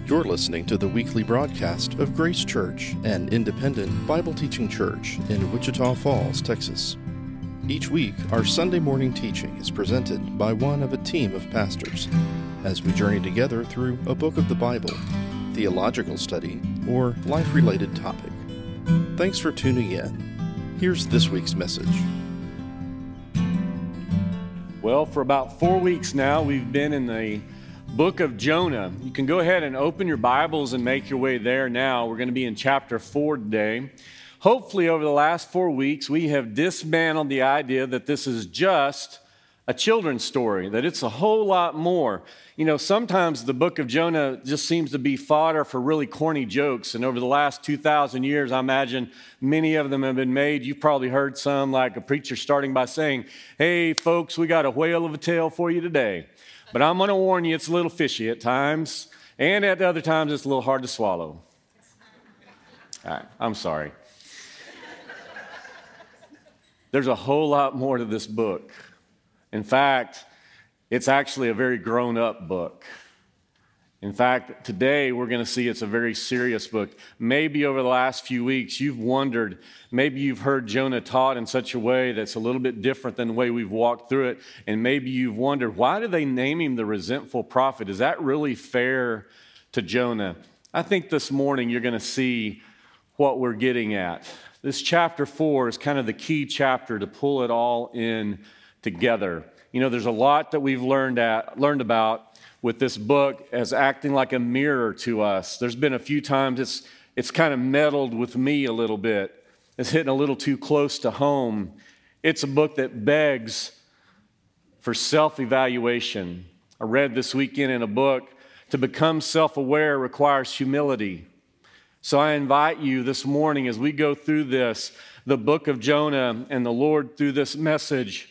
You're listening to the weekly broadcast of Grace Church, an independent Bible-teaching church in Wichita Falls, Texas. Each week, our Sunday morning teaching is presented by one of a team of pastors as we journey together through a book of the Bible, theological study, or life-related topic. Thanks for tuning in. Here's this week's message. Well, for about 4 weeks now, we've been in the book of Jonah. You can go ahead and open your Bibles and make your way there now. We're going to be in chapter 4 today. Hopefully, over the last 4 weeks, we have dismantled the idea that this is just a children's story, that it's a whole lot more. You know, sometimes the book of Jonah just seems to be fodder for really corny jokes. And over the last 2,000 years, I imagine many of them have been made. You've probably heard some, like a preacher starting by saying, "Hey, folks, we got a whale of a tale for you today. But I'm going to warn you, it's a little fishy at times, and at other times, it's a little hard to swallow." All right, I'm sorry. There's a whole lot more to this book. In fact, it's actually a very grown-up book. In fact, today we're going to see it's a very serious book. Maybe over the last few weeks you've wondered, maybe you've heard Jonah taught in such a way that's a little bit different than the way we've walked through it, and maybe you've wondered, why do they name him the resentful prophet? Is that really fair to Jonah? I think this morning you're going to see what we're getting at. This chapter 4 is kind of the key chapter to pull it all in together. You know, there's a lot that we've learned about with this book as acting like a mirror to us. There's been a few times it's kind of meddled with me a little bit. It's hitting a little too close to home. It's a book that begs for self-evaluation. I read this weekend in a book, to become self-aware requires humility. So I invite you this morning as we go through this, the book of Jonah, and the Lord through this message,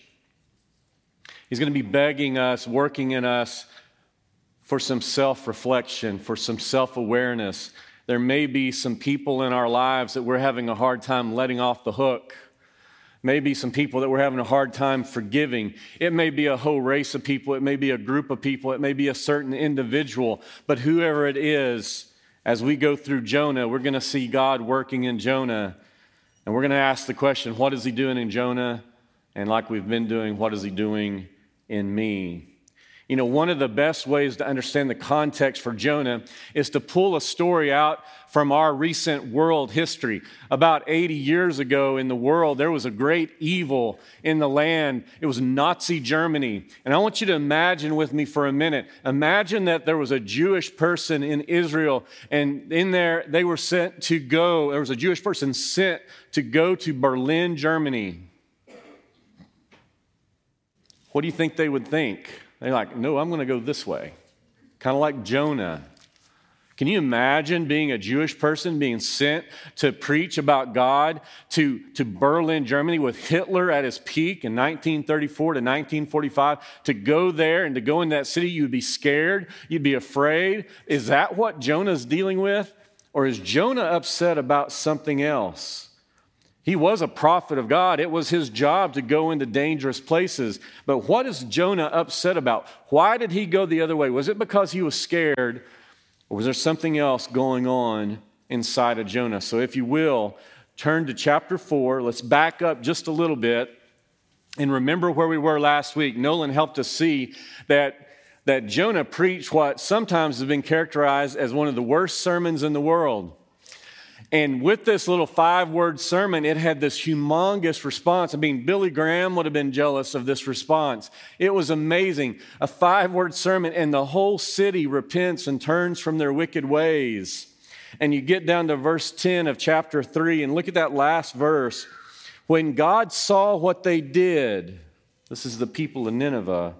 He's going to be begging us, working in us for some self-reflection, for some self-awareness. There may be some people in our lives that we're having a hard time letting off the hook. Maybe some people that we're having a hard time forgiving. It may be a whole race of people. It may be a group of people. It may be a certain individual. But whoever it is, as we go through Jonah, we're going to see God working in Jonah. And we're going to ask the question, what is He doing in Jonah? And like we've been doing, what is He doing in me? You know, one of the best ways to understand the context for Jonah is to pull a story out from our recent world history. About 80 years ago in the world, there was a great evil in the land. It was Nazi Germany. And I want you to imagine with me for a minute. Imagine that there was a Jewish person in Israel, and in there they were sent to go. There was a Jewish person sent to go to Berlin, Germany. What do you think they would think? They're like, no, I'm going to go this way. Kind of like Jonah. Can you imagine being a Jewish person being sent to preach about God to Berlin, Germany, with Hitler at his peak in 1934 to 1945? To go there and to go in that city, you'd be scared. You'd be afraid. Is that what Jonah's dealing with? Or is Jonah upset about something else? He was a prophet of God. It was his job to go into dangerous places. But what is Jonah upset about? Why did he go the other way? Was it because he was scared, or was there something else going on inside of Jonah? So if you will, turn to chapter 4. Let's back up just a little bit and remember where we were last week. Nolan helped us see that Jonah preached what sometimes has been characterized as one of the worst sermons in the world. And with this little 5-word sermon, it had this humongous response. I mean, Billy Graham would have been jealous of this response. It was amazing. A 5-word sermon, and the whole city repents and turns from their wicked ways. And you get down to verse 10 of chapter 3, and look at that last verse. When God saw what they did, this is the people of Nineveh,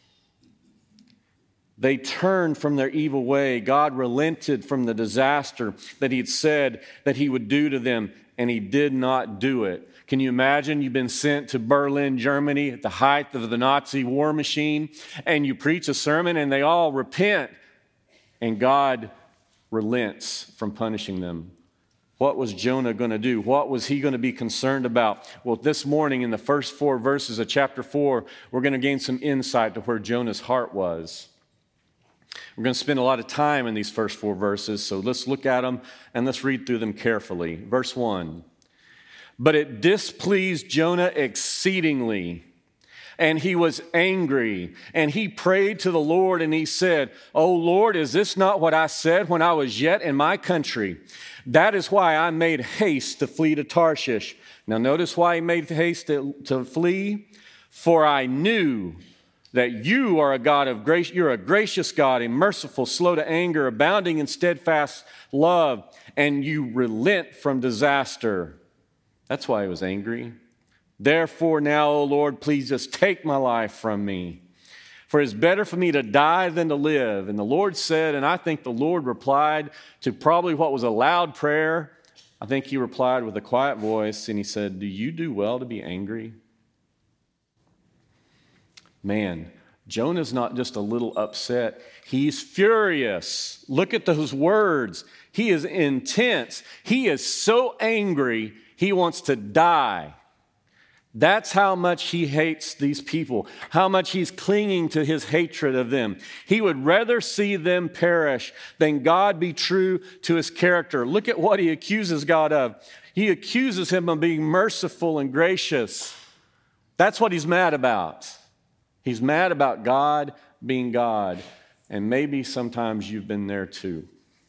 they turned from their evil way. God relented from the disaster that He had said that He would do to them, and He did not do it. Can you imagine you've been sent to Berlin, Germany, at the height of the Nazi war machine, and you preach a sermon and they all repent, and God relents from punishing them? What was Jonah going to do? What was he going to be concerned about? Well, this morning in the first 4 verses of chapter 4, we're going to gain some insight to where Jonah's heart was. We're going to spend a lot of time in these first 4 verses, so let's look at them and let's read through them carefully. Verse 1, but it displeased Jonah exceedingly, and he was angry, and he prayed to the Lord, and he said, O Lord, is this not what I said when I was yet in my country? That is why I made haste to flee to Tarshish. Now notice why he made haste to flee. For I knew that you are a God of grace. You're a gracious God, and merciful, slow to anger, abounding in steadfast love, and you relent from disaster. That's why he was angry. Therefore now, O Lord, please just take my life from me. For it's better for me to die than to live. And the Lord said, and I think the Lord replied to probably what was a loud prayer. I think he replied with a quiet voice, and he said, do you do well to be angry? Man, Jonah's not just a little upset. He's furious. Look at those words. He is intense. He is so angry, he wants to die. That's how much he hates these people, how much he's clinging to his hatred of them. He would rather see them perish than God be true to his character. Look at what he accuses God of. He accuses him of being merciful and gracious. That's what he's mad about. He's mad about God being God, and maybe sometimes you've been there too.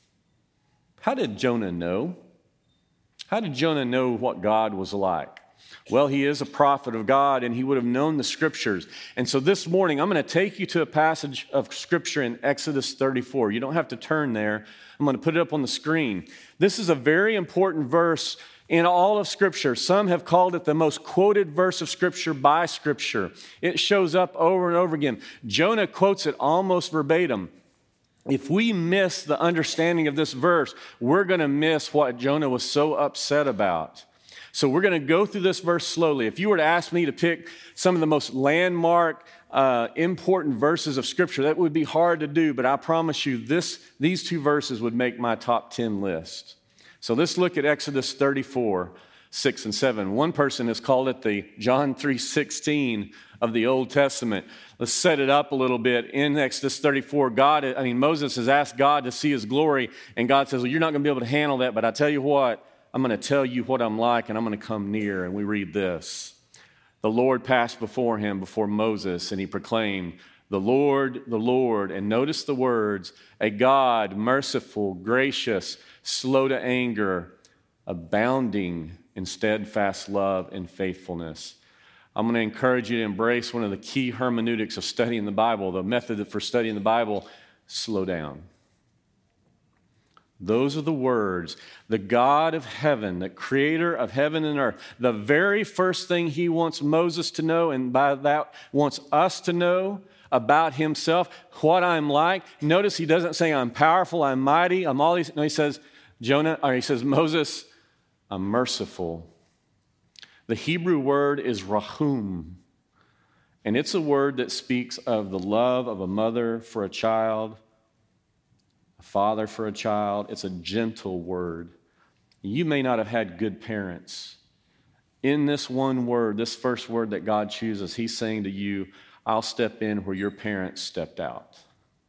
How did Jonah know? How did Jonah know what God was like? Well, he is a prophet of God, and he would have known the scriptures. And so this morning, I'm going to take you to a passage of scripture in Exodus 34. You don't have to turn there. I'm going to put it up on the screen. This is a very important verse in all of Scripture. Some have called it the most quoted verse of Scripture by Scripture. It shows up over and over again. Jonah quotes it almost verbatim. If we miss the understanding of this verse, we're going to miss what Jonah was so upset about. So we're going to go through this verse slowly. If you were to ask me to pick some of the most landmark, important verses of Scripture, that would be hard to do, but I promise you these 2 verses would make my top 10 list. So let's look at Exodus 34, 6 and 7. One person has called it the John 3:16 of the Old Testament. Let's set it up a little bit. In Exodus 34, Moses has asked God to see his glory, and God says, well, you're not going to be able to handle that, but I tell you what, I'm going to tell you what I'm like, and I'm going to come near. And we read this. The Lord passed before Moses, and he proclaimed, the Lord, and notice the words, a God merciful, gracious, slow to anger, abounding in steadfast love and faithfulness. I'm going to encourage you to embrace one of the key hermeneutics of studying the Bible, the method for studying the Bible, slow down. Those are the words. The God of heaven, the creator of heaven and earth, the very first thing he wants Moses to know, and by that wants us to know about himself, what I'm like. Notice he doesn't say I'm powerful, I'm mighty, I'm all these. No, he says, Moses, I'm merciful. The Hebrew word is rahum, and it's a word that speaks of the love of a mother for a child, a father for a child. It's a gentle word. You may not have had good parents. In this one word, this first word that God chooses, he's saying to you, I'll step in where your parents stepped out.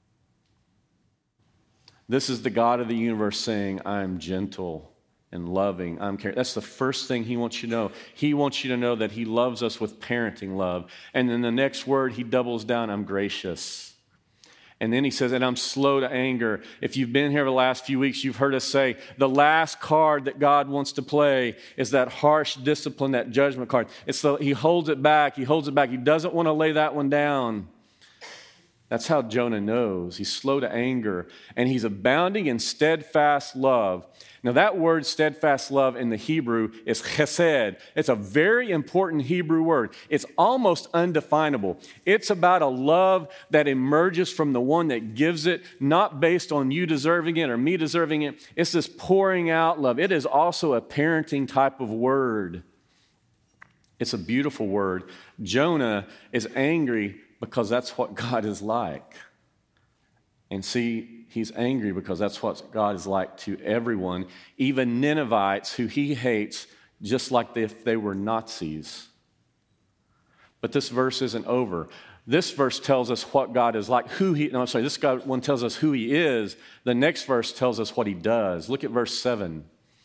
This is the God of the universe saying, I'm gentle and loving. I'm caring. That's the first thing he wants you to know. He wants you to know that he loves us with parenting love. And then the next word, he doubles down, I'm gracious. And then he says, and I'm slow to anger. If you've been here the last few weeks, you've heard us say the last card that God wants to play is that harsh discipline, that judgment card. He holds it back. He doesn't want to lay that one down. That's how Jonah knows. He's slow to anger, and he's abounding in steadfast love. Now, that word steadfast love in the Hebrew is chesed. It's a very important Hebrew word. It's almost undefinable. It's about a love that emerges from the one that gives it, not based on you deserving it or me deserving it. It's this pouring out love. It is also a parenting type of word. It's a beautiful word. Jonah is angry because that's what God is like. And see, he's angry because that's what God is like to everyone, even Ninevites who he hates, just like if they were Nazis. But this verse isn't over. This verse tells us what God is like, this one tells us who he is. The next verse tells us what he does. Look at verse 7.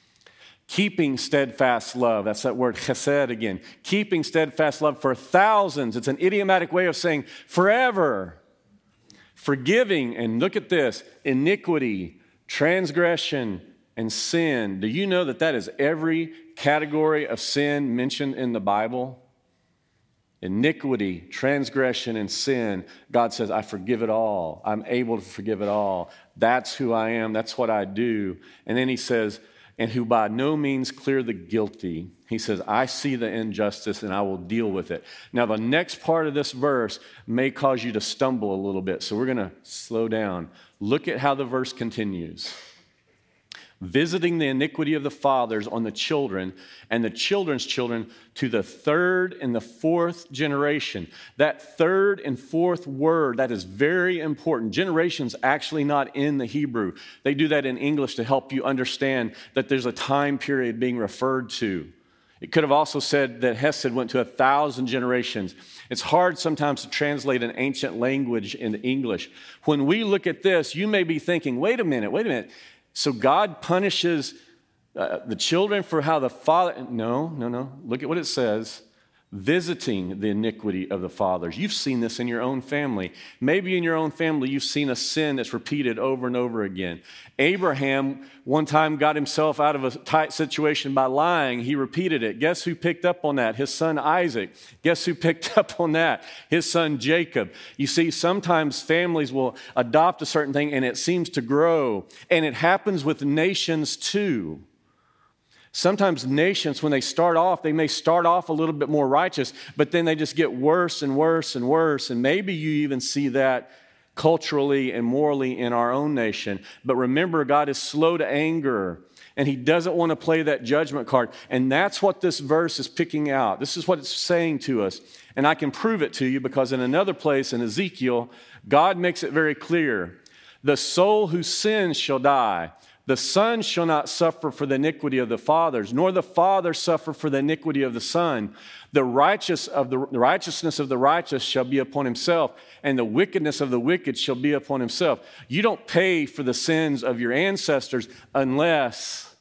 Keeping steadfast love. That's that word chesed again. Keeping steadfast love for thousands. It's an idiomatic way of saying forever. Forgiving, and look at this, iniquity, transgression, and sin. Do you know that that is every category of sin mentioned in the Bible? Iniquity, transgression, and sin. God says, I forgive it all. I'm able to forgive it all. That's who I am. That's what I do. And then he says, and who by no means clear the guilty. He says, I see the injustice and I will deal with it. Now, the next part of this verse may cause you to stumble a little bit, so we're going to slow down. Look at how the verse continues. Visiting the iniquity of the fathers on the children and the children's children to the third and the fourth generation. That third and fourth word, that is very important. Generation's actually not in the Hebrew. They do that in English to help you understand that there's a time period being referred to. It could have also said that Hesed went to 1,000 generations. It's hard sometimes to translate an ancient language into English. When we look at this, you may be thinking, wait a minute. So God punishes the children for how the father... No. Look at what it says. Visiting the iniquity of the fathers. You've seen this in your own family. Maybe in your own family you've seen a sin that's repeated over and over again. Abraham one time got himself out of a tight situation by lying. He repeated it. Guess who picked up on that? His son Isaac. Guess who picked up on that? His son Jacob. You see, sometimes families will adopt a certain thing and it seems to grow. And it happens with nations too. Sometimes nations, when they start off, they may start off a little bit more righteous, but then they just get worse and worse and worse. And maybe you even see that culturally and morally in our own nation. But remember, God is slow to anger, and he doesn't want to play that judgment card. And that's what this verse is picking out. This is what it's saying to us. And I can prove it to you because in another place in Ezekiel, God makes it very clear. The soul who sins shall die. The son shall not suffer for the iniquity of the fathers, nor the father suffer for the iniquity of the son. The righteousness of the righteous shall be upon himself, and the wickedness of the wicked shall be upon himself. You don't pay for the sins of your ancestors unless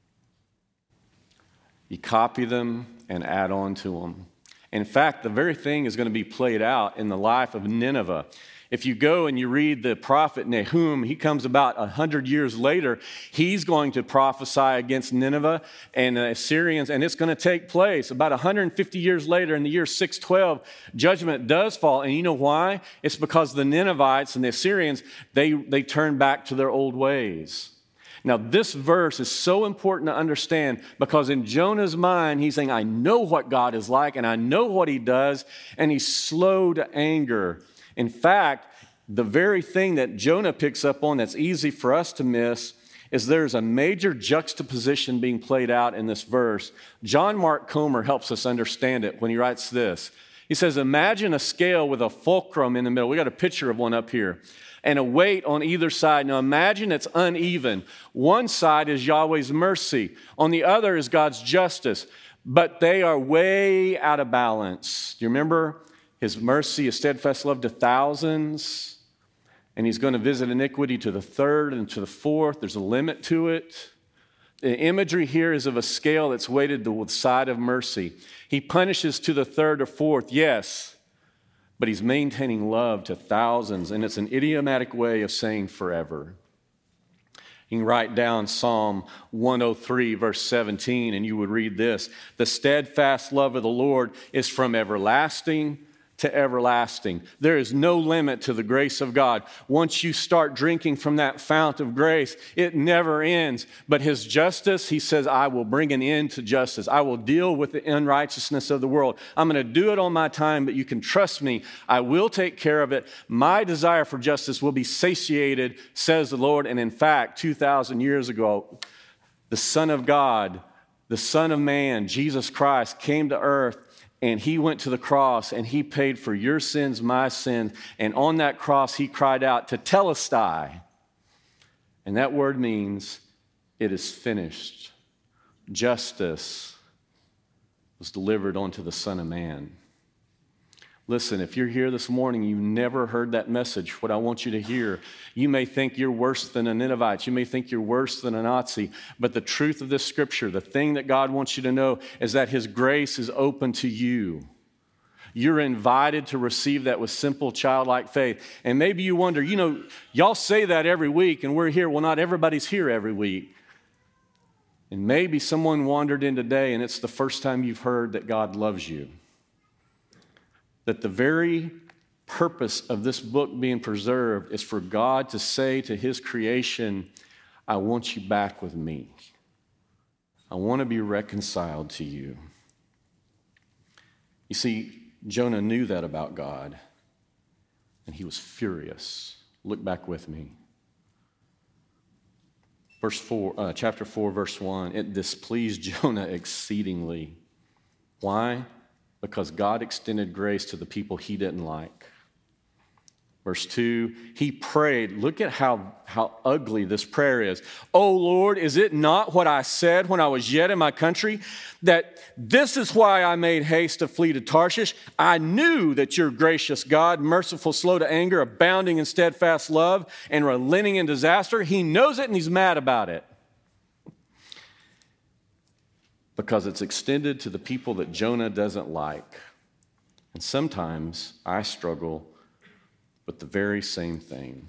you copy them and add on to them. In fact, the very thing is going to be played out in the life of Nineveh. If you go and you read the prophet Nahum, he comes about 100 years later. He's going to prophesy against Nineveh and the Assyrians, and it's going to take place. About 150 years later, in the year 612, judgment does fall. And you know why? It's because the Ninevites and the Assyrians, they turn back to their old ways. Now, this verse is so important to understand because in Jonah's mind, he's saying, I know what God is like, and I know what he does, and he's slow to anger. In fact, the very thing that Jonah picks up on that's easy for us to miss is there's a major juxtaposition being played out in this verse. John Mark Comer helps us understand it when he writes this. He says, imagine a scale with a fulcrum in the middle. We got a picture of one up here. And a weight on either side. Now imagine it's uneven. One side is Yahweh's mercy. On the other is God's justice. But they are way out of balance. Do you remember? His mercy, his steadfast love to thousands, and he's going to visit iniquity to the third and to the fourth. There's a limit to it. The imagery here is of a scale that's weighted to the side of mercy. He punishes to the third or fourth, yes, but he's maintaining love to thousands, and it's an idiomatic way of saying forever. You can write down Psalm 103, verse 17, and you would read this. The steadfast love of the Lord is from everlasting to everlasting. There is no limit to the grace of God. Once you start drinking from that fount of grace, it never ends. But his justice, he says, I will bring an end to justice. I will deal with the unrighteousness of the world. I'm going to do it on my time, but you can trust me. I will take care of it. My desire for justice will be satiated, says the Lord. And in fact, 2,000 years ago, the Son of God, the Son of Man, Jesus Christ, came to earth. And he went to the cross and he paid for your sins, my sins. And on that cross, he cried out, tetelestai. And that word means it is finished. Justice was delivered onto the Son of Man. Listen, if you're here this morning, you never heard that message, what I want you to hear. You may think you're worse than a Ninevite. You may think you're worse than a Nazi. But the truth of this scripture, the thing that God wants you to know is that his grace is open to you. You're invited to receive that with simple childlike faith. And maybe you wonder, y'all say that every week and we're here. Well, not everybody's here every week. And maybe someone wandered in today and it's the first time you've heard that God loves you. That the very purpose of this book being preserved is for God to say to his creation, I want you back with me. I want to be reconciled to you. You see, Jonah knew that about God, and he was furious. Look back with me. Chapter 4, verse 1, it displeased Jonah exceedingly. Why? Because God extended grace to the people he didn't like. Verse 2, he prayed. Look at how ugly this prayer is. Oh Lord, is it not what I said when I was yet in my country? That this is why I made haste to flee to Tarshish. I knew that you're gracious God, merciful, slow to anger, abounding in steadfast love, and relenting in disaster. He knows it and he's mad about it. Because it's extended to the people that Jonah doesn't like. And sometimes I struggle with the very same thing.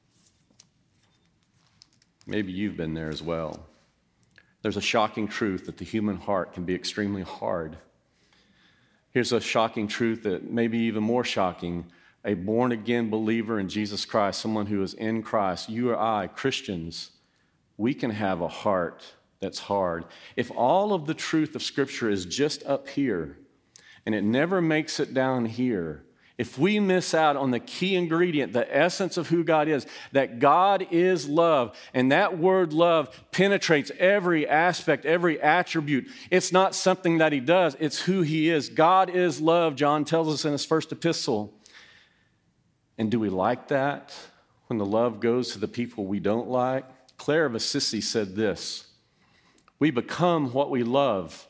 Maybe you've been there as well. There's a shocking truth that the human heart can be extremely hard. Here's a shocking truth that may be even more shocking. A born-again believer in Jesus Christ, someone who is in Christ, you or I, Christians, we can have a heart that's hard. If all of the truth of Scripture is just up here and it never makes it down here, if we miss out on the key ingredient, the essence of who God is, that God is love, and that word love penetrates every aspect, every attribute. It's not something that he does, it's who he is. God is love, John tells us in his first epistle. And do we like that when the love goes to the people we don't like? Claire of Assisi said this, we become what we love,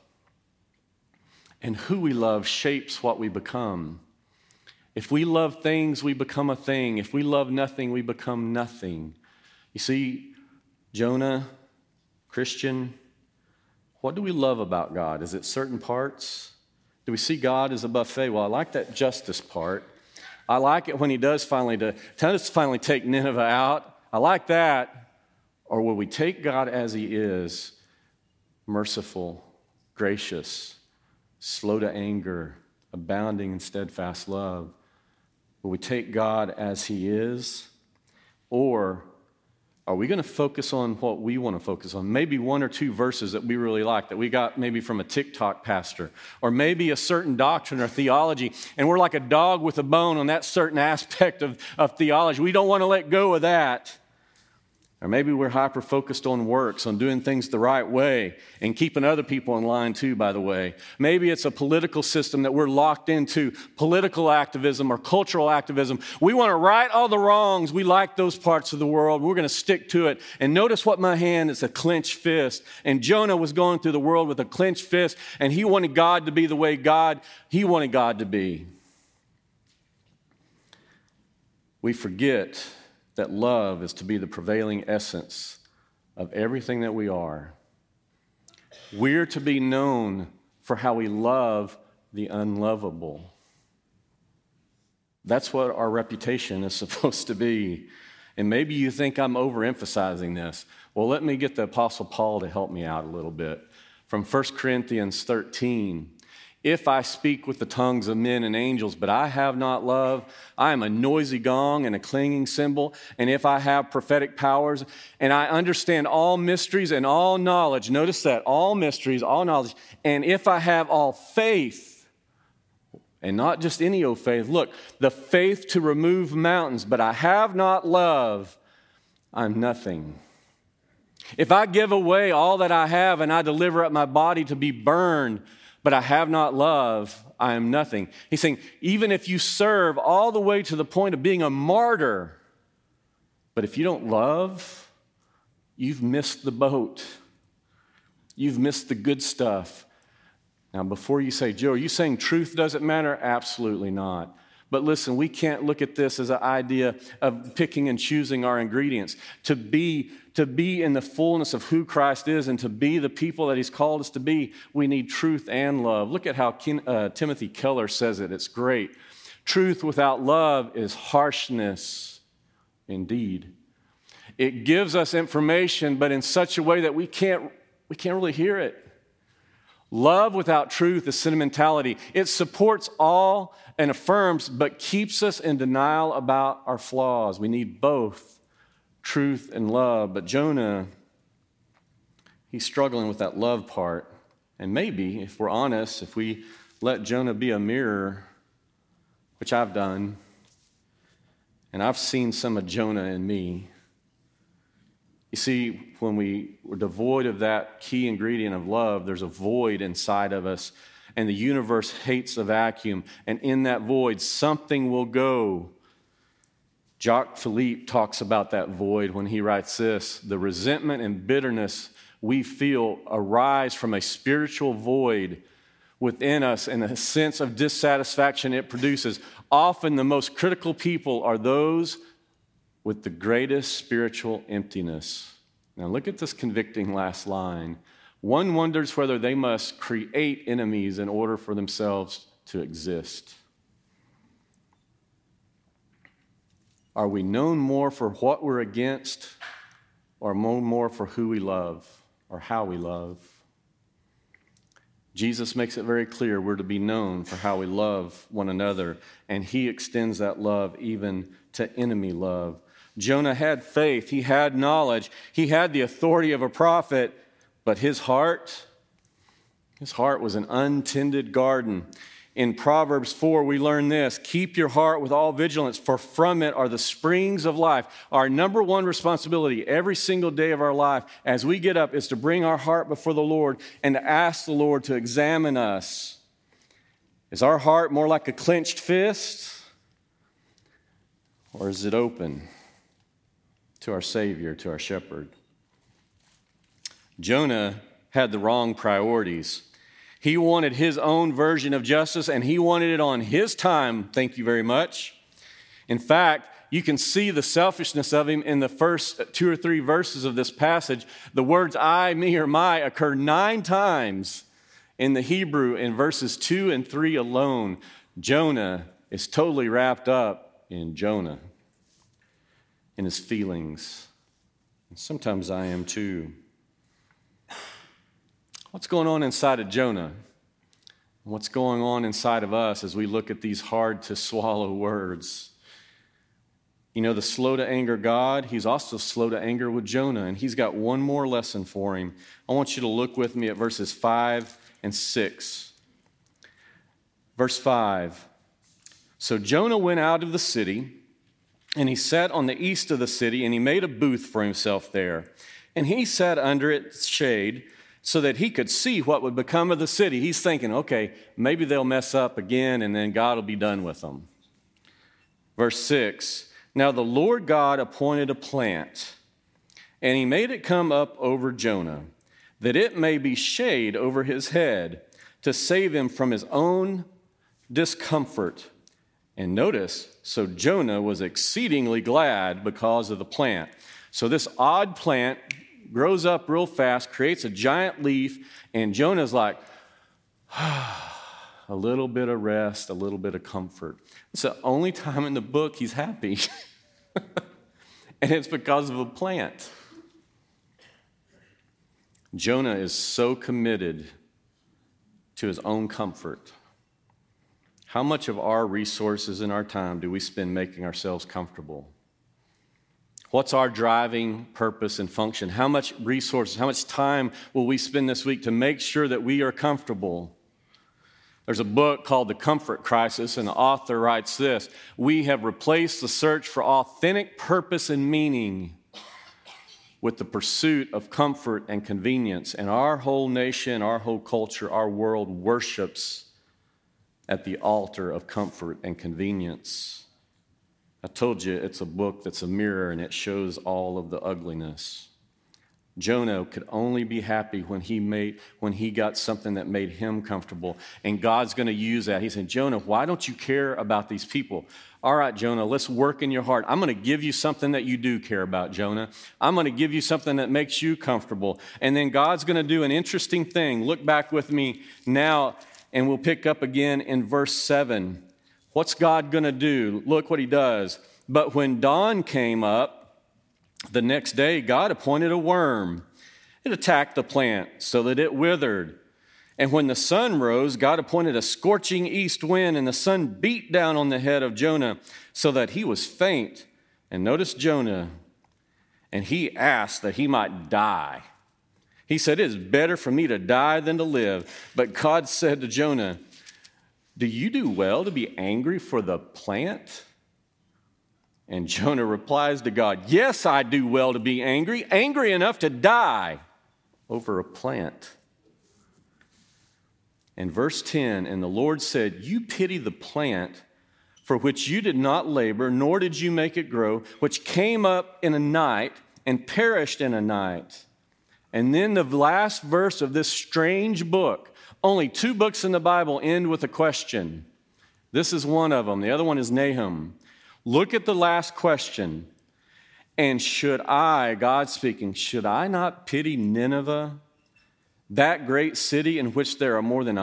and who we love shapes what we become. If we love things, we become a thing. If we love nothing, we become nothing. You see, Jonah, Christian, what do we love about God? Is it certain parts? Do we see God as a buffet? Well, I like that justice part. I like it when he does finally take Nineveh out. I like that. Or will we take God as he is, merciful, gracious, slow to anger, abounding in steadfast love? Will we take God as he is? Or are we going to focus on what we want to focus on? Maybe one or two verses that we really like, that we got maybe from a TikTok pastor, or maybe a certain doctrine or theology, and we're like a dog with a bone on that certain aspect of theology. We don't want to let go of that. Or maybe we're hyper-focused on works, on doing things the right way, and keeping other people in line too, by the way. Maybe it's a political system that we're locked into, political activism or cultural activism. We want to right all the wrongs. We like those parts of the world. We're going to stick to it. And notice what my hand is, a clenched fist. And Jonah was going through the world with a clenched fist, and he wanted God to be the way he wanted God to be. We forget that love is to be the prevailing essence of everything that we are. We're to be known for how we love the unlovable. That's what our reputation is supposed to be. And maybe you think I'm overemphasizing this. Well, let me get the Apostle Paul to help me out a little bit. From 1 Corinthians 13, if I speak with the tongues of men and angels, but I have not love, I am a noisy gong and a clanging cymbal. And if I have prophetic powers, and I understand all mysteries and all knowledge, notice that, all mysteries, all knowledge, and if I have all faith, and not just any old faith, look, the faith to remove mountains, but I have not love, I'm nothing. If I give away all that I have and I deliver up my body to be burned, but I have not love, I am nothing. He's saying, even if you serve all the way to the point of being a martyr, but if you don't love, you've missed the boat. You've missed the good stuff. Now, before you say, Joe, are you saying truth doesn't matter? Absolutely not. But listen, we can't look at this as an idea of picking and choosing our ingredients. To be in the fullness of who Christ is and to be the people that he's called us to be, we need truth and love. Look at how Timothy Keller says it. It's great. Truth without love is harshness indeed. It gives us information, but in such a way that we can't really hear it. Love without truth is sentimentality. It supports all and affirms, but keeps us in denial about our flaws. We need both truth and love. But Jonah, he's struggling with that love part. And maybe, if we're honest, if we let Jonah be a mirror, which I've done, and I've seen some of Jonah in me. You see, when we were devoid of that key ingredient of love, there's a void inside of us, and the universe hates a vacuum. And in that void, something will go. Jacques Philippe talks about that void when he writes this: the resentment and bitterness we feel arise from a spiritual void within us and a sense of dissatisfaction it produces. Often the most critical people are those with the greatest spiritual emptiness. Now look at this convicting last line. One wonders whether they must create enemies in order for themselves to exist. Are we known more for what we're against, or known more for who we love or how we love? Jesus makes it very clear we're to be known for how we love one another, and he extends that love even to enemy love. Jonah had faith, he had knowledge, he had the authority of a prophet, but his heart was an untended garden. In Proverbs 4, we learn this: keep your heart with all vigilance, for from it are the springs of life. Our number one responsibility every single day of our life as we get up is to bring our heart before the Lord and to ask the Lord to examine us. Is our heart more like a clenched fist, or is it open to our Savior, to our Shepherd? Jonah had the wrong priorities. He wanted his own version of justice, and he wanted it on his time, thank you very much. In fact, you can see the selfishness of him in the first 2 or 3 verses of this passage. The words I, me, or my occur 9 times in the Hebrew in verses 2 and 3 alone. Jonah is totally wrapped up in Jonah, in his feelings. And sometimes I am too. What's going on inside of Jonah? What's going on inside of us as we look at these hard-to-swallow words? You know, the slow to anger God, he's also slow to anger with Jonah, and he's got one more lesson for him. I want you to look with me at verses 5 and 6. Verse 5. So Jonah went out of the city, and he sat on the east of the city, and he made a booth for himself there. And he sat under its shade, so that he could see what would become of the city. He's thinking, okay, maybe they'll mess up again and then God will be done with them. Verse 6, now the Lord God appointed a plant, and he made it come up over Jonah, that it may be shade over his head, to save him from his own discomfort. And notice, so Jonah was exceedingly glad because of the plant. So this odd plant grows up real fast, creates a giant leaf, and Jonah's like, a little bit of rest, a little bit of comfort. It's the only time in the book he's happy. And it's because of a plant. Jonah is so committed to his own comfort. How much of our resources and our time do we spend making ourselves comfortable? What's our driving purpose and function? How much resources, how much time will we spend this week to make sure that we are comfortable? There's a book called The Comfort Crisis, and the author writes this: we have replaced the search for authentic purpose and meaning with the pursuit of comfort and convenience. And our whole nation, our whole culture, our world worships at the altar of comfort and convenience. I told you it's a book that's a mirror and it shows all of the ugliness. Jonah could only be happy when he got something that made him comfortable. And God's going to use that. He said, Jonah, why don't you care about these people? All right, Jonah, let's work in your heart. I'm going to give you something that you do care about, Jonah. I'm going to give you something that makes you comfortable. And then God's going to do an interesting thing. Look back with me now, and we'll pick up again in verse 7. What's God going to do? Look what he does. But when dawn came up, the next day, God appointed a worm. It attacked the plant so that it withered. And when the sun rose, God appointed a scorching east wind, and the sun beat down on the head of Jonah so that he was faint. And notice Jonah, and he asked that he might die. He said, it is better for me to die than to live. But God said to Jonah, do you do well to be angry for the plant? And Jonah replies to God, yes, I do well to be angry enough to die over a plant. In verse 10, and the Lord said, you pity the plant for which you did not labor, nor did you make it grow, which came up in a night and perished in a night. And then the last verse of this strange book, only 2 books in the Bible end with a question. This is one of them. The other one is Nahum. Look at the last question. And should I, God speaking, should I not pity Nineveh, that great city in which there are more than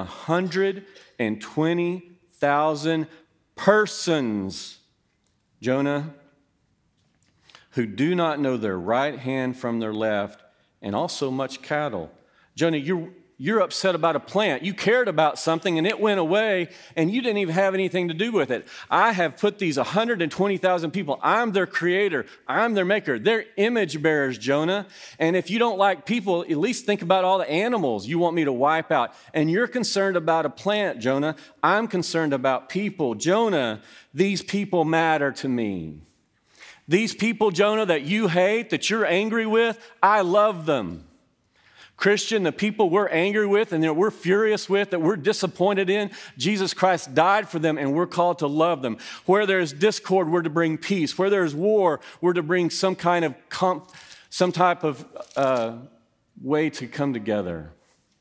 120,000 persons, Jonah, who do not know their right hand from their left, and also much cattle? Jonah, you're upset about a plant. You cared about something and it went away and you didn't even have anything to do with it. I have put these 120,000 people. I'm their creator. I'm their maker. They're image bearers, Jonah. And if you don't like people, at least think about all the animals you want me to wipe out. And you're concerned about a plant, Jonah. I'm concerned about people. Jonah, these people matter to me. These people, Jonah, that you hate, that you're angry with, I love them. Christian, the people we're angry with and that we're furious with, that we're disappointed in, Jesus Christ died for them and we're called to love them. Where there's discord, we're to bring peace. Where there's war, we're to bring some type of way to come together.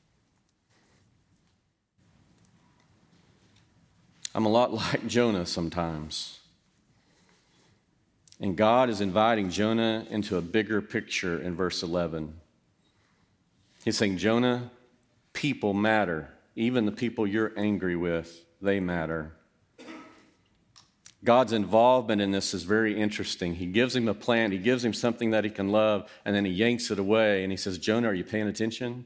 I'm a lot like Jonah sometimes. And God is inviting Jonah into a bigger picture in verse 11. He's saying, Jonah, people matter. Even the people you're angry with, they matter. God's involvement in this is very interesting. He gives him a plant, he gives him something that he can love, and then he yanks it away, and he says, Jonah, are you paying attention?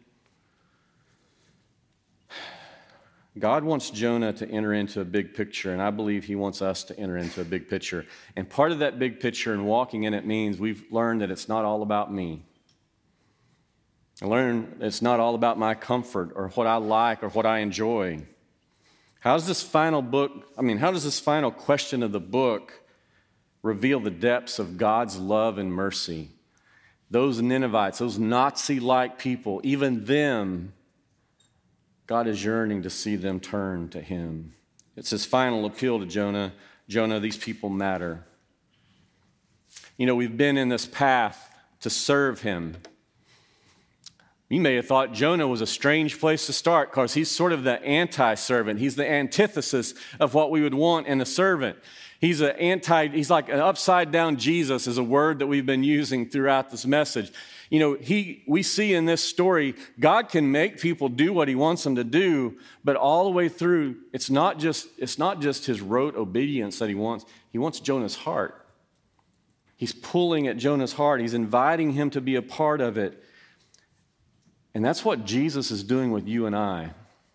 God wants Jonah to enter into a big picture, and I believe he wants us to enter into a big picture. And part of that big picture and walking in it means we've learned that it's not all about me. I learned it's not all about my comfort or what I like or what I enjoy. How does this final question of the book reveal the depths of God's love and mercy? Those Ninevites, those Nazi-like people, even them, God is yearning to see them turn to him. It's his final appeal to Jonah. Jonah, these people matter. You know, we've been in this path to serve him. You may have thought Jonah was a strange place to start because he's sort of the anti-servant. He's the antithesis of what we would want in a servant. He's like an upside-down Jesus is a word that we've been using throughout this message. You know, we see in this story, God can make people do what he wants them to do, but all the way through, it's not just his rote obedience that he wants. He wants Jonah's heart. He's pulling at Jonah's heart. He's inviting him to be a part of it. And that's what Jesus is doing with you and I.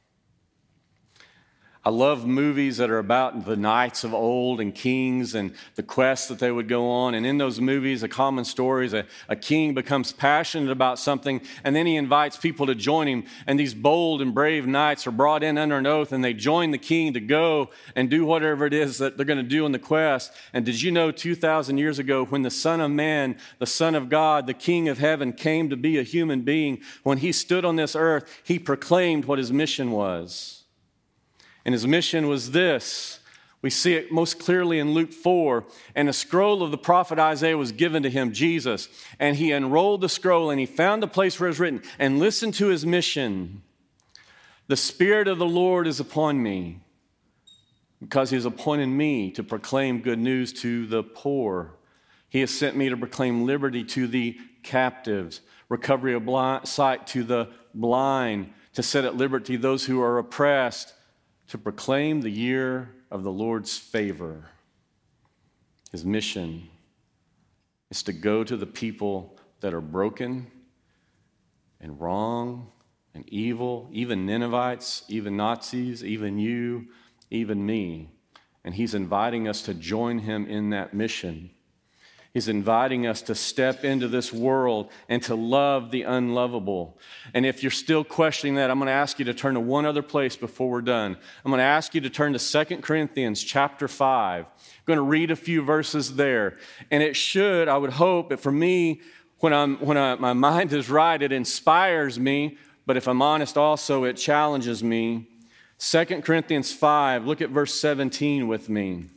I love movies that are about the knights of old and kings and the quests that they would go on. And in those movies, a common story is a king becomes passionate about something, and then he invites people to join him. And these bold and brave knights are brought in under an oath, and they join the king to go and do whatever it is that they're going to do in the quest. And did you know 2,000 years ago, when the Son of Man, the Son of God, the King of heaven, came to be a human being, when he stood on this earth, he proclaimed what his mission was. And his mission was this: We see it most clearly in Luke 4. And a scroll of the prophet Isaiah was given to him, Jesus. And he unrolled the scroll and he found the place where it was written and listened to his mission. The Spirit of the Lord is upon me because he has appointed me to proclaim good news to the poor. He has sent me to proclaim liberty to the captives, recovery of sight to the blind, to set at liberty those who are oppressed, to proclaim the year of the Lord's favor. His mission is to go to the people that are broken and wrong and evil, even Ninevites, even Nazis, even you, even me. And he's inviting us to join him in that mission. He's inviting us to step into this world and to love the unlovable. And if you're still questioning that, I'm going to ask you to turn to one other place before we're done. I'm going to ask you to turn to 2 Corinthians chapter 5. I'm going to read a few verses there. And it should, I would hope, that for me, when my mind is right, it inspires me. But if I'm honest also, it challenges me. 2 Corinthians 5, look at verse 17 with me.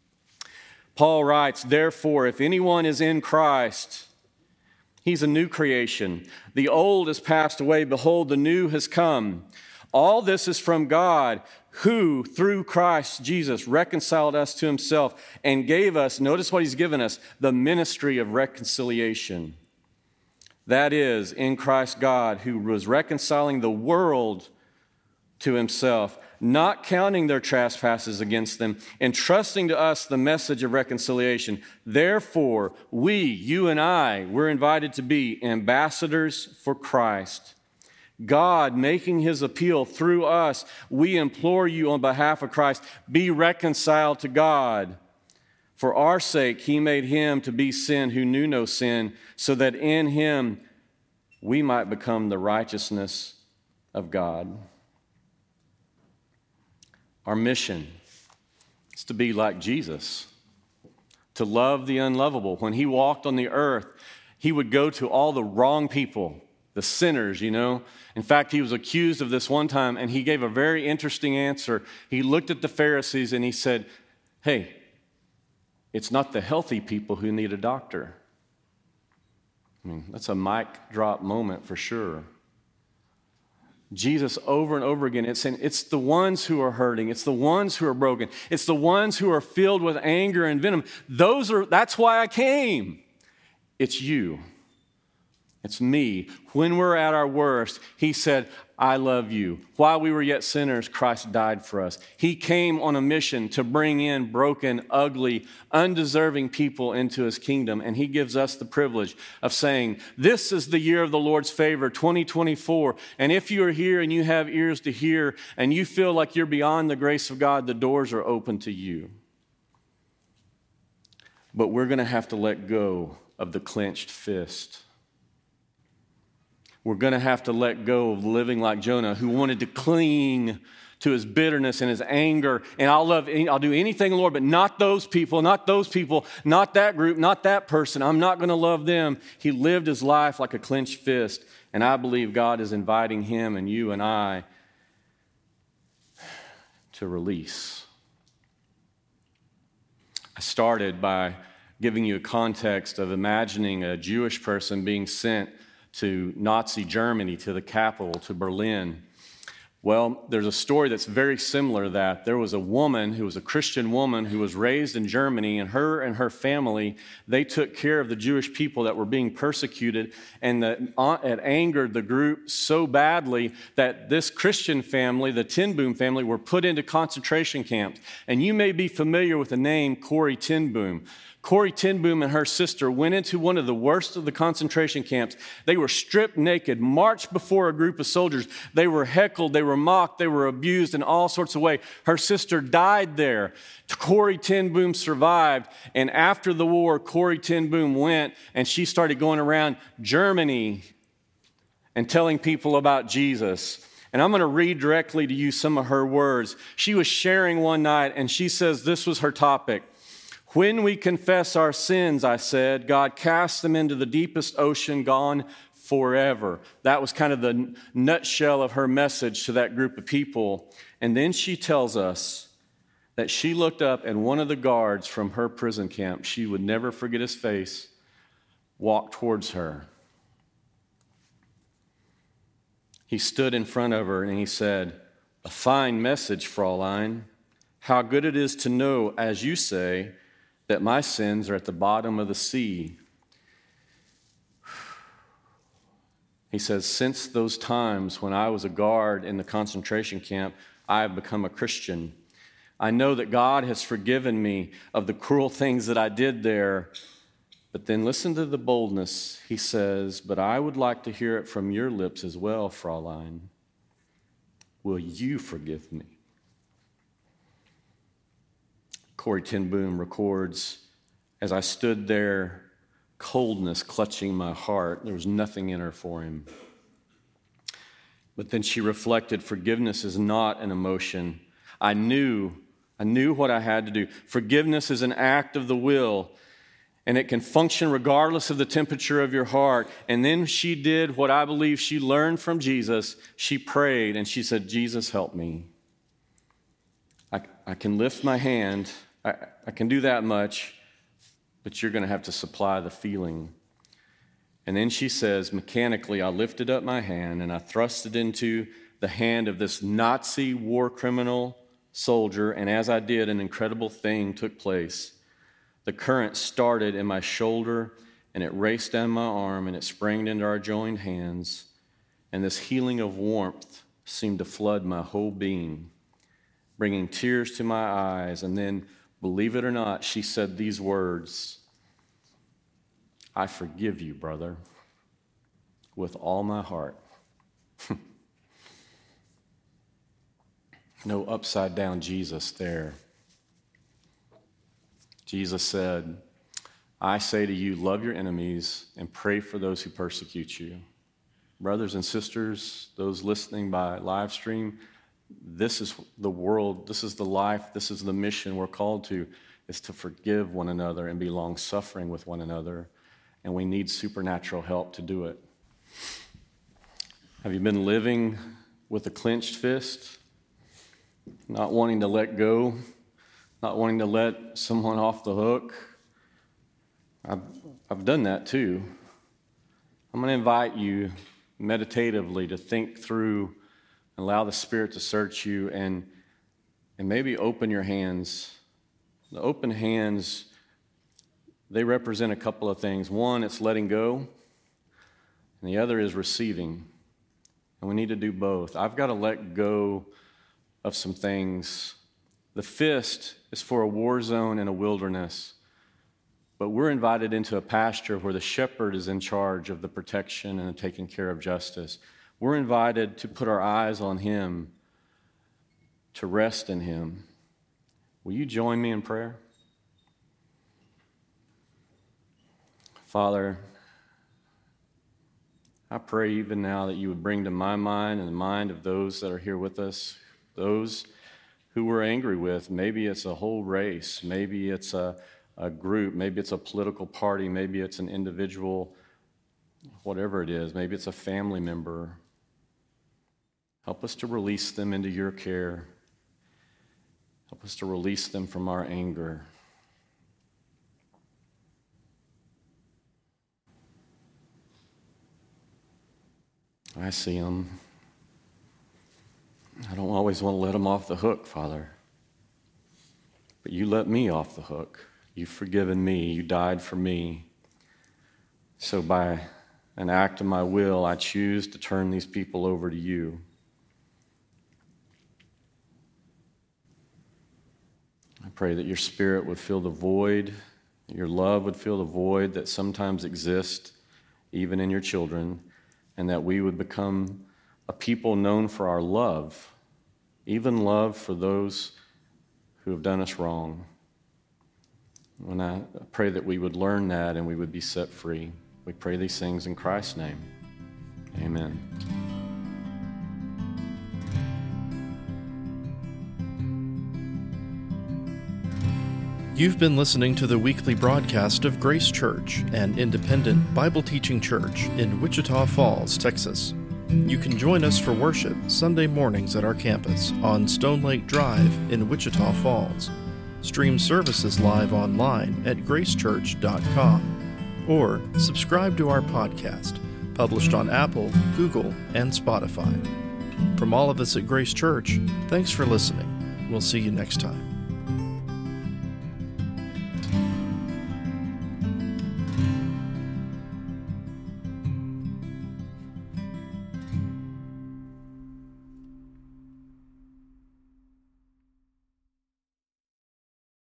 Paul writes, "Therefore, if anyone is in Christ, he's a new creation. The old has passed away. Behold, the new has come. All this is from God, who, through Christ Jesus, reconciled us to himself and gave us," notice what he's given us, "the ministry of reconciliation. That is, in Christ God, who was reconciling the world to himself, not counting their trespasses against them, entrusting to us the message of reconciliation. Therefore, we, you and I, we're invited to be ambassadors for Christ. God making his appeal through us, we implore you on behalf of Christ, be reconciled to God. For our sake, he made him to be sin who knew no sin, so that in him we might become the righteousness of God." Our mission is to be like Jesus, to love the unlovable. When he walked on the earth, he would go to all the wrong people, the sinners, In fact, he was accused of this one time, and he gave a very interesting answer. He looked at the Pharisees and he said, "Hey, it's not the healthy people who need a doctor." That's a mic drop moment for sure. Jesus over and over again, it's saying it's the ones who are hurting, it's the ones who are broken, it's the ones who are filled with anger and venom. That's why I came. It's you. It's me. When we're at our worst, he said, "I love you." While we were yet sinners, Christ died for us. He came on a mission to bring in broken, ugly, undeserving people into his kingdom. And he gives us the privilege of saying, this is the year of the Lord's favor, 2024. And if you are here and you have ears to hear and you feel like you're beyond the grace of God, the doors are open to you. But we're going to have to let go of the clenched fist. We're going to have to let go of living like Jonah, who wanted to cling to his bitterness and his anger. And I'll do anything, Lord, but not those people, not that group, not that person. I'm not going to love them. He lived his life like a clenched fist. And I believe God is inviting him and you and I to release. I started by giving you a context of imagining a Jewish person being sent to Nazi Germany, to the capital, to Berlin. Well, there's a story that's very similar to that. There was a woman who was a Christian woman who was raised in Germany, and her family, they took care of the Jewish people that were being persecuted, and it angered the group so badly that this Christian family, the Ten Boom family, were put into concentration camps. And you may be familiar with the name Corrie ten Boom. Corrie ten Boom and her sister went into one of the worst of the concentration camps. They were stripped naked, marched before a group of soldiers. They were heckled, they were mocked, they were abused in all sorts of ways. Her sister died there. Corrie ten Boom survived, and after the war, Corrie ten Boom went, and she started going around Germany and telling people about Jesus. And I'm going to read directly to you some of her words. She was sharing one night, and she says this was her topic. "When we confess our sins," I said, "God casts them into the deepest ocean, gone forever." That was kind of the nutshell of her message to that group of people. And then she tells us that she looked up and one of the guards from her prison camp, she would never forget his face, walked towards her. He stood in front of her and he said, "A fine message, Fraulein. How good it is to know, as you say, that my sins are at the bottom of the sea." He says, "Since those times when I was a guard in the concentration camp, I have become a Christian. I know that God has forgiven me of the cruel things that I did there." But then listen to the boldness. He says, "But I would like to hear it from your lips as well, Fraulein. Will you forgive me?" Corrie ten Boom records, "As I stood there, coldness clutching my heart, there was nothing in her for him." But then she reflected, forgiveness is not an emotion. I knew what I had to do. Forgiveness is an act of the will, and it can function regardless of the temperature of your heart. And then she did what I believe she learned from Jesus. She prayed and she said, "Jesus, help me. I can lift my hand. I can do that much, but you're going to have to supply the feeling." And then she says, mechanically, I lifted up my hand and I thrust it into the hand of this Nazi war criminal soldier. And as I did, an incredible thing took place. The current started in my shoulder and it raced down my arm and it sprang into our joined hands. And this healing of warmth seemed to flood my whole being, bringing tears to my eyes. And then, believe it or not, she said these words, "I forgive you, brother, with all my heart." No upside down Jesus there. Jesus said, "I say to you, love your enemies and pray for those who persecute you." Brothers and sisters, those listening by live stream, this is the world, this is the life, this is the mission we're called to, is to forgive one another and be long-suffering with one another. And we need supernatural help to do it. Have you been living with a clenched fist? Not wanting to let go? Not wanting to let someone off the hook? I've done that too. I'm going to invite you meditatively to think through and allow the Spirit to search you and maybe open your hands. The open hands, they represent a couple of things. One, it's letting go, and the other is receiving. And we need to do both. I've got to let go of some things. The fist is for a war zone and a wilderness, but we're invited into a pasture where the shepherd is in charge of the protection and the taking care of justice. We're invited to put our eyes on him, to rest in him. Will you join me in prayer? Father, I pray even now that you would bring to my mind and the mind of those that are here with us, those who we're angry with. Maybe it's a whole race, maybe it's a group, maybe it's a political party, maybe it's an individual, whatever it is, maybe it's a family member. Help us to release them into your care. Help us to release them from our anger. I see them. I don't always want to let them off the hook, Father. But you let me off the hook. You've forgiven me. You died for me. So by an act of my will, I choose to turn these people over to you. I pray that your Spirit would fill the void, that your love would fill the void that sometimes exists even in your children, and that we would become a people known for our love, even love for those who have done us wrong. And I pray that we would learn that and we would be set free. We pray these things in Christ's name. Amen. You've been listening to the weekly broadcast of Grace Church, an independent Bible teaching church in Wichita Falls, Texas. You can join us for worship Sunday mornings at our campus on Stone Lake Drive in Wichita Falls. Stream services live online at gracechurch.com or subscribe to our podcast, published on Apple, Google, and Spotify. From all of us at Grace Church, thanks for listening. We'll see you next time.